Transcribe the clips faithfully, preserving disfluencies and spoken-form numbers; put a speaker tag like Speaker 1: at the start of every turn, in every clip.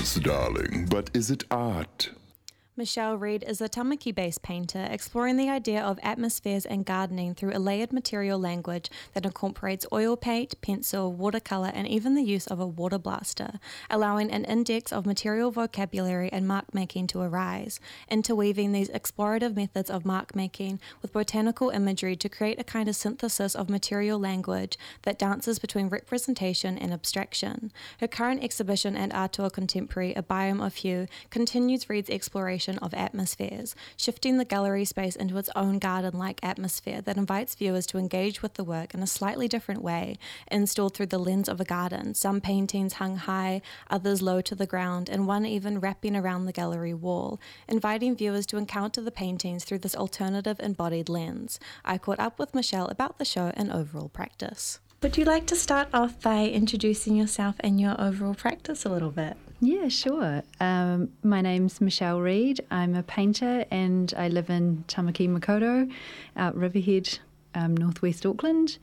Speaker 1: Yes, darling, but is it art?
Speaker 2: Michelle Reed is a Tamaki-based painter exploring the idea of atmospheres and gardening through a layered material language that incorporates oil paint, pencil, watercolor, and even the use of a water blaster, allowing an index of material vocabulary and mark making to arise, interweaving these explorative methods of mark making with botanical imagery to create a kind of synthesis of material language that dances between representation and abstraction. Her current exhibition at Atua Contemporary, A Biome of Hue, continues Reed's exploration of atmospheres, shifting the gallery space into its own garden-like atmosphere that invites viewers to engage with the work in a slightly different way, installed through the lens of a garden, some paintings hung high, others low to the ground, and one even wrapping around the gallery wall, inviting viewers to encounter the paintings through this alternative embodied lens. I caught up with Michelle about the show and overall practice. Would you like to start off by introducing yourself and your overall practice a little bit?
Speaker 3: Yeah, sure. Um, my name's Michelle Reed. I'm a painter and I live in Tamaki Makaurau, out Riverhead, um, northwest Auckland.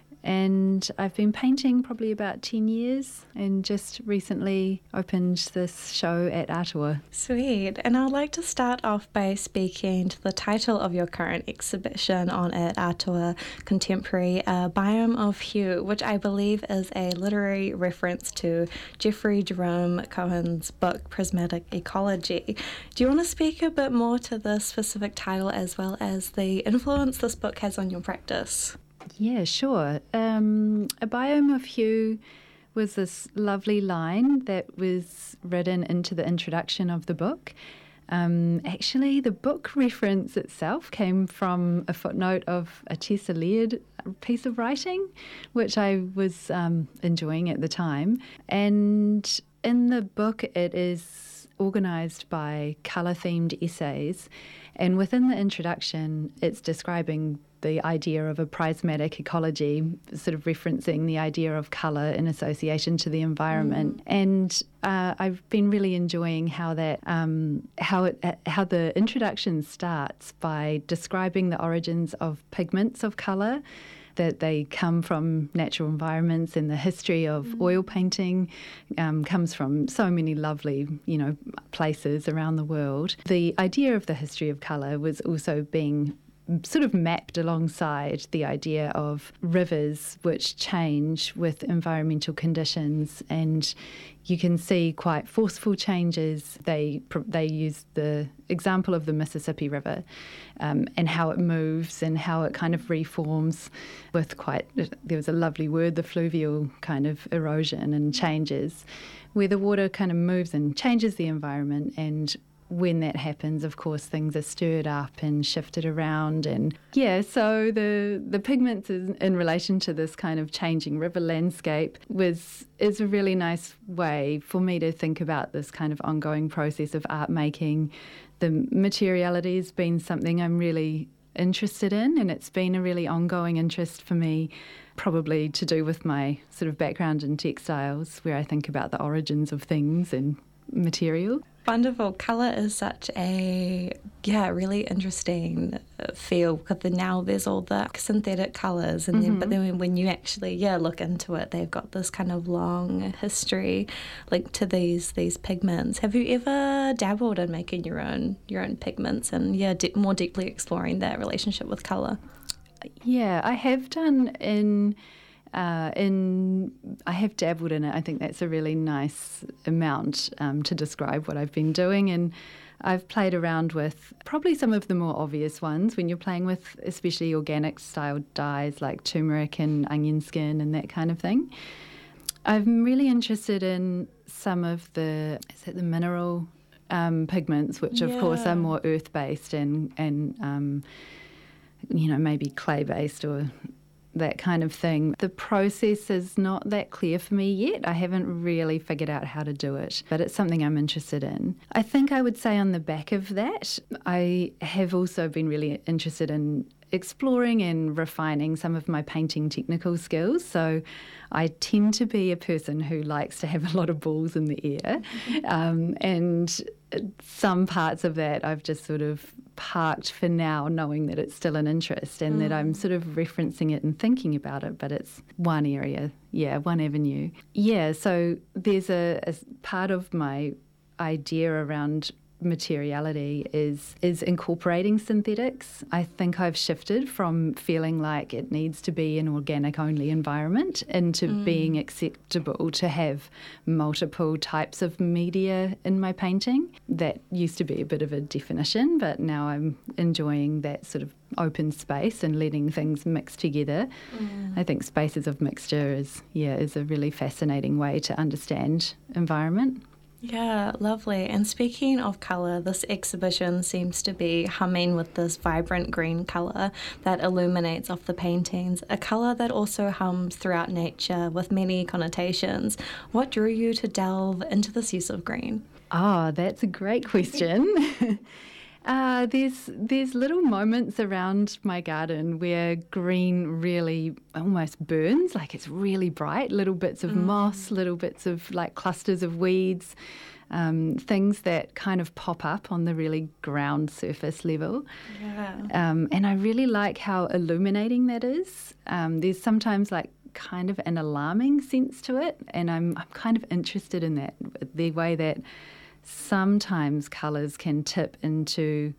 Speaker 3: And I've been painting probably about ten years and just recently opened this show at Atua.
Speaker 2: Sweet. And I'd like to start off by speaking to the title of your current exhibition on at Atua Contemporary, A Biome of Hue, which I believe is a literary reference to Jeffrey Jerome Cohen's book Prismatic Ecology. Do you want to speak a bit more to the specific title as well as the influence this book has on your practice?
Speaker 3: Yeah, sure. Um, A Biome of Hue was this lovely line that was written into the introduction of the book. Um, actually, the book reference itself came from a footnote of a Tessa Laird piece of writing, which I was um, enjoying at the time. And in the book, it is organised by colour-themed essays. And within the introduction, it's describing the idea of a prismatic ecology, sort of referencing the idea of colour in association to the environment. Mm. And uh, I've been really enjoying how that, um, how it, uh, how the introduction starts by describing the origins of pigments of colour, that they come from natural environments, and the history of mm. oil painting um, comes from so many lovely, you know, places around the world. The idea of the history of colour was also being sort of mapped alongside the idea of rivers which change with environmental conditions, and you can see quite forceful changes. They they use the example of the Mississippi River um, and how it moves and how it kind of reforms with quite, there was a lovely word, the fluvial kind of erosion and changes, where the water kind of moves and changes the environment. And when that happens, of course, things are stirred up and shifted around. And yeah, so the the pigments is, in relation to this kind of changing river landscape was is a really nice way for me to think about this kind of ongoing process of art making. The materiality has been something I'm really interested in, and it's been a really ongoing interest for me, probably to do with my sort of background in textiles, where I think about the origins of things and material.
Speaker 2: Wonderful. Colour is such a, yeah, really interesting field, because now there's all the synthetic colours, and mm-hmm. then, but then when you actually, yeah, look into it, they've got this kind of long history linked to these these pigments. Have you ever dabbled in making your own your own pigments and, yeah, de- more deeply exploring that relationship with colour?
Speaker 3: Yeah, I have done in... Uh, in I have dabbled in it. I think that's a really nice amount um, to describe what I've been doing, and I've played around with probably some of the more obvious ones when you're playing with especially organic style dyes like turmeric and onion skin and that kind of thing. I'm really interested in some of the is it the mineral um, pigments, which
Speaker 2: yeah.
Speaker 3: of course are more earth based and and um, you know, maybe clay based or that kind of thing. The process is not that clear for me yet. I haven't really figured out how to do it, but it's something I'm interested in. I think I would say on the back of that, I have also been really interested in exploring and refining some of my painting technical skills. So I tend to be a person who likes to have a lot of balls in the air, um, and some parts of that I've just sort of parked for now, knowing that it's still an interest and mm. that I'm sort of referencing it and thinking about it, but it's one area, yeah, one avenue. Yeah, so there's a, a part of my idea around materiality is is incorporating synthetics. I think I've shifted from feeling like it needs to be an organic only environment into mm. being acceptable to have multiple types of media in my painting. That used to be a bit of a definition, but now I'm enjoying that sort of open space and letting things mix together. Mm. I think spaces of mixture is yeah is a really fascinating way to understand environment.
Speaker 2: Yeah, lovely. And speaking of colour, this exhibition seems to be humming with this vibrant green colour that illuminates off the paintings, a colour that also hums throughout nature with many connotations. What drew you to delve into this use of green?
Speaker 3: Oh, that's a great question. Uh, there's there's little moments around my garden where green really almost burns, like it's really bright, little bits of mm. moss, little bits of like clusters of weeds, um, things that kind of pop up on the really ground surface level.
Speaker 2: Yeah.
Speaker 3: Um, and I really like how illuminating that is. Um, there's sometimes like kind of an alarming sense to it, and I'm I'm kind of interested in that, the way that sometimes colours can tip into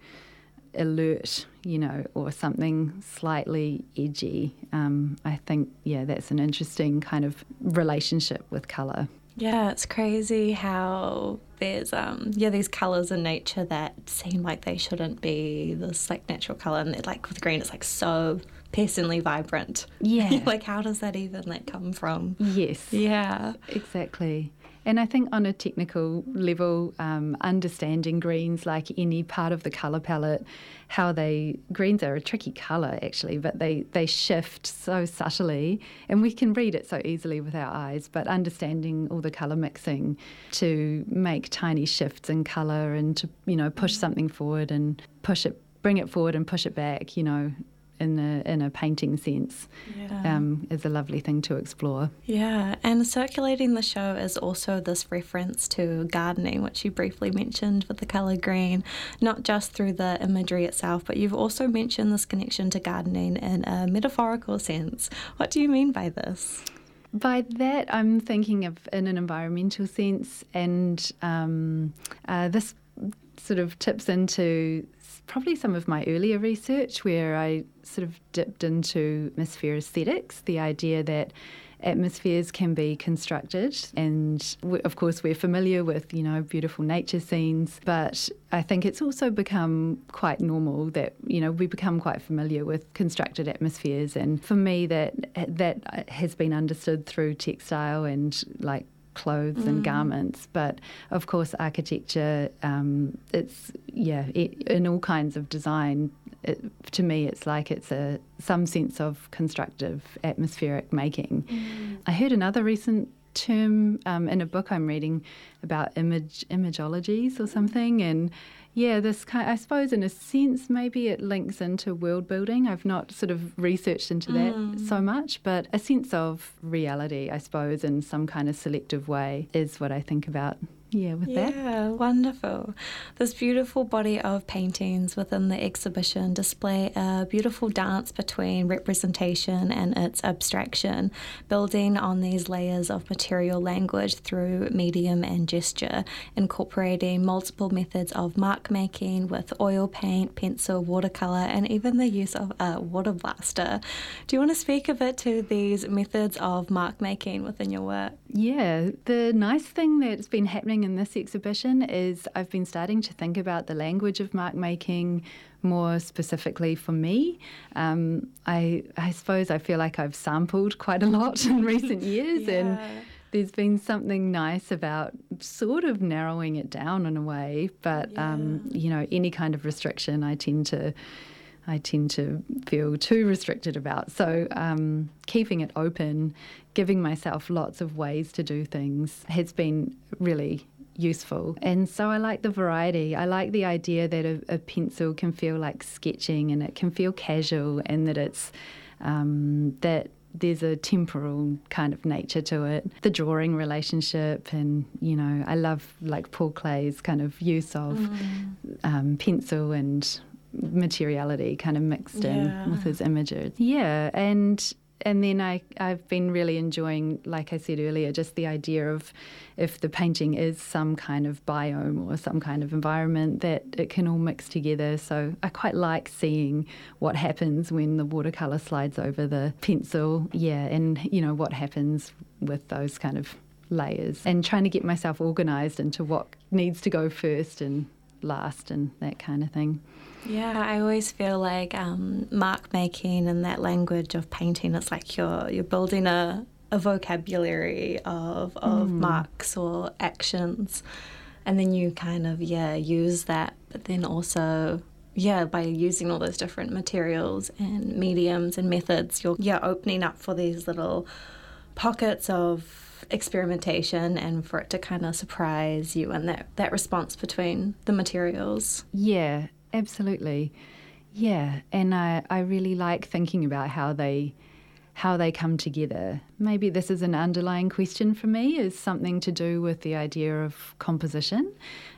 Speaker 3: alert, you know, or something slightly edgy. Um, I think, yeah, that's an interesting kind of relationship with colour.
Speaker 2: Yeah, it's crazy how there's um yeah these colours in nature that seem like they shouldn't be this like natural colour, and they're like with green it's like so piercingly vibrant.
Speaker 3: Yeah.
Speaker 2: Like how does that even like come from?
Speaker 3: Yes.
Speaker 2: Yeah.
Speaker 3: Exactly. And I think on a technical level, um, understanding greens, like any part of the colour palette, how they, greens are a tricky colour actually, but they, they shift so subtly, and we can read it so easily with our eyes, but understanding all the colour mixing to make tiny shifts in colour and to, you know, push something forward and push it, bring it forward and push it back, you know, in a in a painting sense,
Speaker 2: yeah.
Speaker 3: um, is a lovely thing to explore.
Speaker 2: Yeah, and circulating the show is also this reference to gardening, which you briefly mentioned with the colour green, not just through the imagery itself, but you've also mentioned this connection to gardening in a metaphorical sense. What do you mean by this?
Speaker 3: By that, I'm thinking of in an environmental sense, and um, uh, this sort of tips into probably some of my earlier research where I sort of dipped into atmosphere aesthetics, the idea that atmospheres can be constructed, and we, of course we're familiar with, you know, beautiful nature scenes, but I think it's also become quite normal that, you know, we become quite familiar with constructed atmospheres, and for me that that has been understood through textile and like clothes mm. and garments, but of course architecture, um, it's yeah it, in all kinds of design, it, to me it's like it's a some sense of constructive atmospheric making. mm. I heard another recent term um, in a book I'm reading about image imageologies or something, and yeah, this kind, I suppose in a sense maybe it links into world building. I've not sort of researched into that mm. so much, but a sense of reality, I suppose, in some kind of selective way is what I think about. Yeah, with
Speaker 2: yeah,
Speaker 3: that.
Speaker 2: Yeah, wonderful. This beautiful body of paintings within the exhibition display a beautiful dance between representation and its abstraction, building on these layers of material language through medium and gesture, incorporating multiple methods of mark making with oil paint, pencil, watercolour, and even the use of a water blaster. Do you want to speak a bit to these methods of mark making within your work?
Speaker 3: Yeah, the nice thing that's been happening in this exhibition is I've been starting to think about the language of mark making more specifically for me. Um, I I suppose I feel like I've sampled quite a lot in recent years,
Speaker 2: yeah.
Speaker 3: and there's been something nice about sort of narrowing it down in a way, but
Speaker 2: yeah.
Speaker 3: um, you know, any kind of restriction I tend to I tend to feel too restricted about. So um, keeping it open, giving myself lots of ways to do things has been really useful. And so I like the variety. I like the idea that a, a pencil can feel like sketching, and it can feel casual, and that it's um, that there's a temporal kind of nature to it. The drawing relationship, and, you know, I love like Paul Clay's kind of use of mm. um, pencil and materiality kind of mixed in
Speaker 2: yeah.
Speaker 3: with his images. Yeah, and and then I, I've been really enjoying, like I said earlier, just the idea of if the painting is some kind of biome or some kind of environment, that it can all mix together. So I quite like seeing what happens when the watercolour slides over the pencil, yeah, and, you know, what happens with those kind of layers, and trying to get myself organised into what needs to go first and last and that kind of thing.
Speaker 2: Yeah, I always feel like um, mark making and that language of painting, it's like you're you're building a, a vocabulary of of mm. marks or actions, and then you kind of yeah use that, but then also yeah by using all those different materials and mediums and methods, you're yeah opening up for these little pockets of experimentation and for it to kind of surprise you, and that, that response between the materials.
Speaker 3: Yeah, absolutely. Yeah, and I, I really like thinking about how they how they come together. Maybe this is an underlying question for me, is something to do with the idea of composition.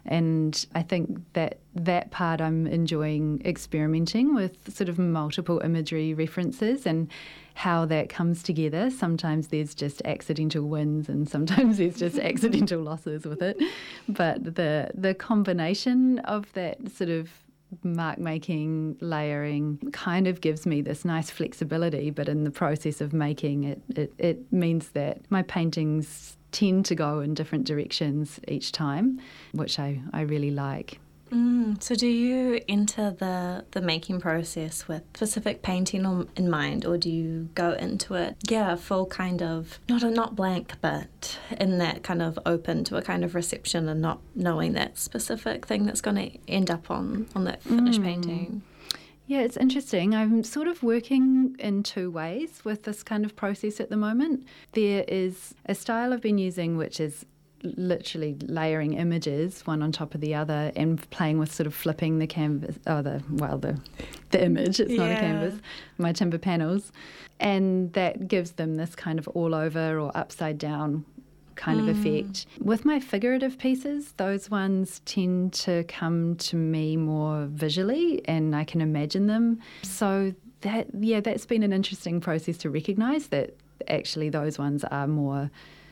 Speaker 3: And I think that that part I'm enjoying experimenting with, sort of multiple imagery references and how that comes together. Sometimes there's just accidental wins and sometimes there's just accidental losses with it. But the the combination of that sort of mark making, layering kind of gives me this nice flexibility, but in the process of making it, it, it means that my paintings tend to go in different directions each time, which I, I really like.
Speaker 2: Mm, so do you enter the, the making process with specific painting on, in mind, or do you go into it, yeah, full kind of, not a, not blank, but in that kind of open to a kind of reception and not knowing that specific thing that's going to end up on, on that finished mm. painting?
Speaker 3: Yeah, it's interesting. I'm sort of working in two ways with this kind of process at the moment. There is a style I've been using which is literally layering images one on top of the other and playing with sort of flipping the canvas, oh, the, well, the, the image, it's not yeah. a canvas, my timber panels. And that gives them this kind of all over or upside down kind mm. of effect. With my figurative pieces, those ones tend to come to me more visually and I can imagine them. So that, yeah, that's been an interesting process to recognise that actually those ones are more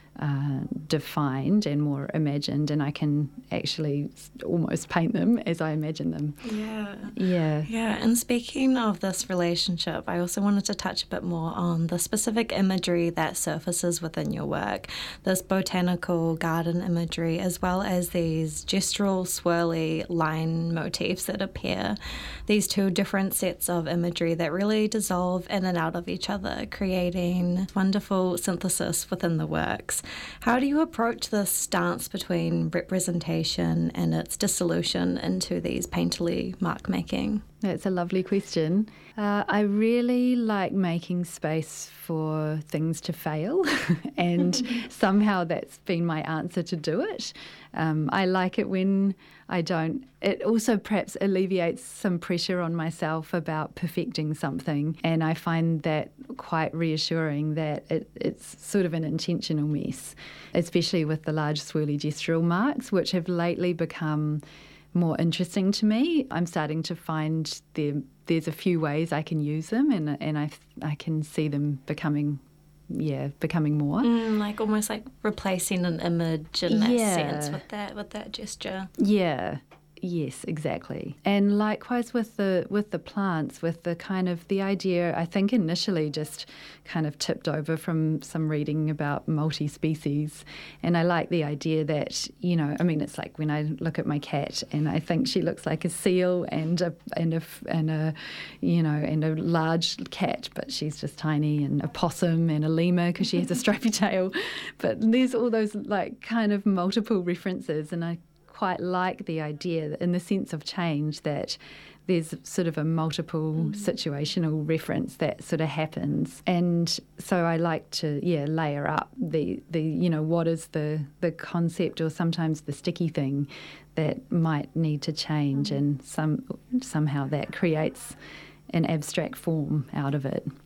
Speaker 3: Uh, defined and more imagined, and I can actually almost paint them as I imagine them.
Speaker 2: Yeah.
Speaker 3: Yeah.
Speaker 2: Yeah, and speaking of this relationship, I also wanted to touch a bit more on the specific imagery that surfaces within your work, this botanical garden imagery, as well as these gestural swirly line motifs that appear, these two different sets of imagery that really dissolve in and out of each other, creating wonderful synthesis within the works. How do you approach this dance between representation and its dissolution into these painterly mark making?
Speaker 3: That's a lovely question. Uh, I really like making space for things to fail, and somehow that's been my answer to do it. Um, I like it when I don't. It also perhaps alleviates some pressure on myself about perfecting something, and I find that quite reassuring that it, it's sort of an intentional mess, especially with the large swirly gestural marks, which have lately become more interesting to me. I'm starting to find there, there's a few ways I can use them, and and I I can see them becoming, yeah, becoming more.
Speaker 2: Mm, like almost like replacing an image in that
Speaker 3: yeah.
Speaker 2: sense with that with that gesture.
Speaker 3: Yeah. Yes, exactly. And likewise with the with the plants, with the kind of the idea, I think initially just kind of tipped over from some reading about multi-species. And I like the idea that, you know, I mean, it's like when I look at my cat and I think she looks like a seal and a and a and a you know and a large cat, but she's just tiny, and a possum and a lemur because she has a stripy tail. But there's all those like kind of multiple references, and I quite like the idea that in the sense of change that there's sort of a multiple mm. situational reference that sort of happens. And so I like to, yeah, layer up the, the you know, what is the, the concept or sometimes the sticky thing that might need to change, mm. and some somehow that creates an abstract form out of it.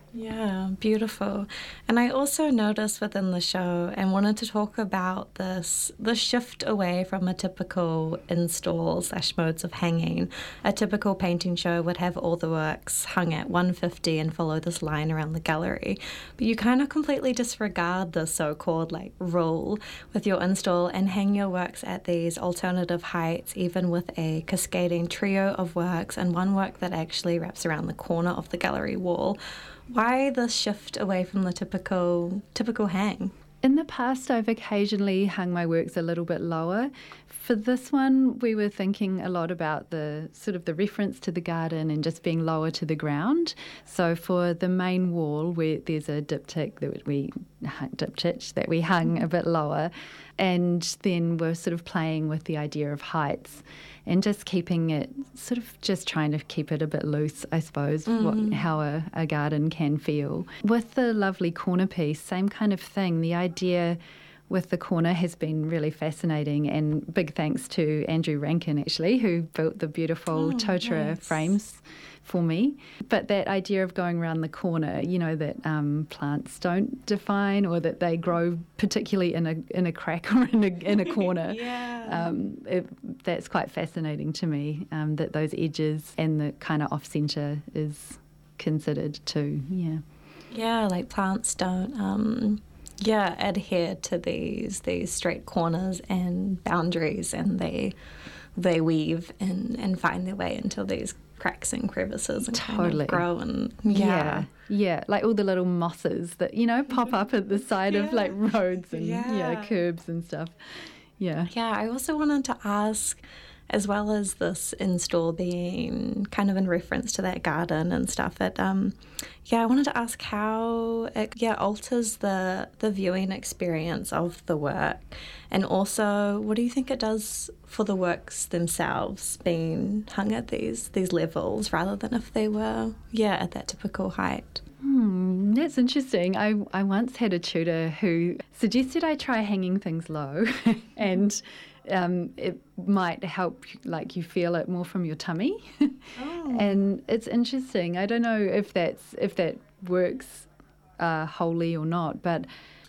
Speaker 2: Yeah, beautiful. And I also noticed within the show and wanted to talk about this the shift away from a typical install slash modes of hanging. A typical painting show would have all the works hung at one fifty and follow this line around the gallery. But you kind of completely disregard the so-called like rule with your install and hang your works at these alternative heights, even with a cascading trio of works and one work that actually wraps around the corner of the gallery wall. Why the shift away from the typical typical hang?
Speaker 3: In the past, I've occasionally hung my works a little bit lower. For this one, we were thinking a lot about the sort of the reference to the garden and just being lower to the ground. So for the main wall, where there's a diptych that we diptych that we hung a bit lower, and then we're sort of playing with the idea of heights and just keeping it, sort of just trying to keep it a bit loose, I suppose, mm. what, how a, a garden can feel. With the lovely corner piece, same kind of thing. The idea with the corner has been really fascinating, and big thanks to Andrew Rankin, actually, who built the beautiful oh, Totara nice. frames for me. But that idea of going around the corner, you know, that um, plants don't define, or that they grow particularly in a in a crack or in a in a corner.
Speaker 2: yeah.
Speaker 3: um, it, that's quite fascinating to me, um, that those edges and the kind of off-centre is considered too, yeah.
Speaker 2: Yeah, like plants don't... Um Yeah, adhere to these these straight corners and boundaries, and they they weave and, and find their way into these cracks and crevices and
Speaker 3: totally.
Speaker 2: kind of grow and yeah.
Speaker 3: yeah, yeah, like all the little mosses that, you know, pop up at the side yeah. of like roads and yeah. yeah, curbs and stuff. Yeah,
Speaker 2: yeah. I also wanted to ask, as well as this install being kind of in reference to that garden and stuff, it um yeah I wanted to ask how it yeah alters the the viewing experience of the work, and also what do you think it does for the works themselves being hung at these these levels rather than if they were yeah at that typical height?
Speaker 3: Hmm, that's interesting. I, I once had a tutor who suggested I try hanging things low and Um, it might help, like, you feel it more from your tummy. Oh. And it's interesting. I don't know if that's if that works uh, wholly or not, but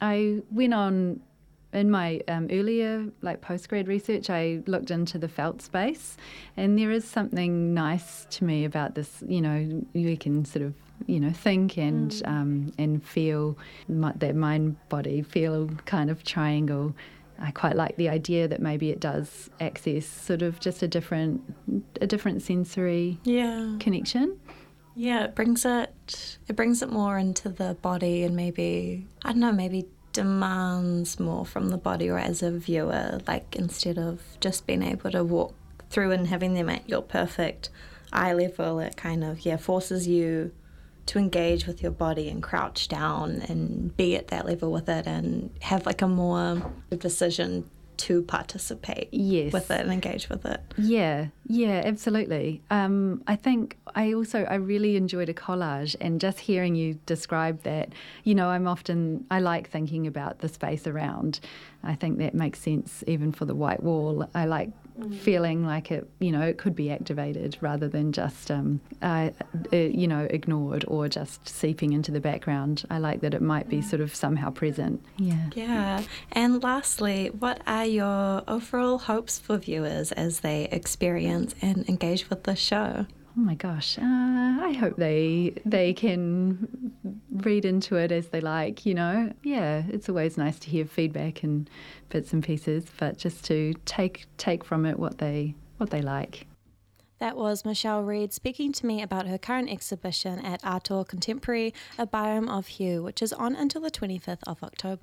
Speaker 3: I went on in my um, earlier, like, postgrad research, I looked into the felt space, and there is something nice to me about this. You know, you can sort of, you know, think and mm. um, and feel that mind body feel kind of triangle. I quite like the idea that maybe it does access sort of just a different a different sensory
Speaker 2: yeah.
Speaker 3: connection.
Speaker 2: Yeah, it brings it it brings it more into the body, and maybe I don't know, maybe demands more from the body, or as a viewer, like instead of just being able to walk through and having them at your perfect eye level, it kind of yeah forces you to engage with your body and crouch down and be at that level with it and have like a more decision to participate
Speaker 3: yes.
Speaker 2: with it and engage with it.
Speaker 3: Yeah, yeah, absolutely. Um, I think I also, I really enjoyed a collage, and just hearing you describe that, you know, I'm often, I like thinking about the space around. I think that makes sense even for the white wall. I like mm. feeling like it, you know, it could be activated rather than just, um, uh, uh, you know, ignored or just seeping into the background. I like that it might be sort of somehow present. Yeah.
Speaker 2: Yeah. And lastly, what are your overall hopes for viewers as they experience and engage with the show?
Speaker 3: Oh my gosh, uh, I hope they they can read into it as they like, you know. Yeah, it's always nice to hear feedback and bits and pieces, but just to take take from it what they what they like.
Speaker 2: That was Michelle Reid speaking to me about her current exhibition at Aotearoa Contemporary, A Biome of Hue, which is on until the twenty-fifth of October.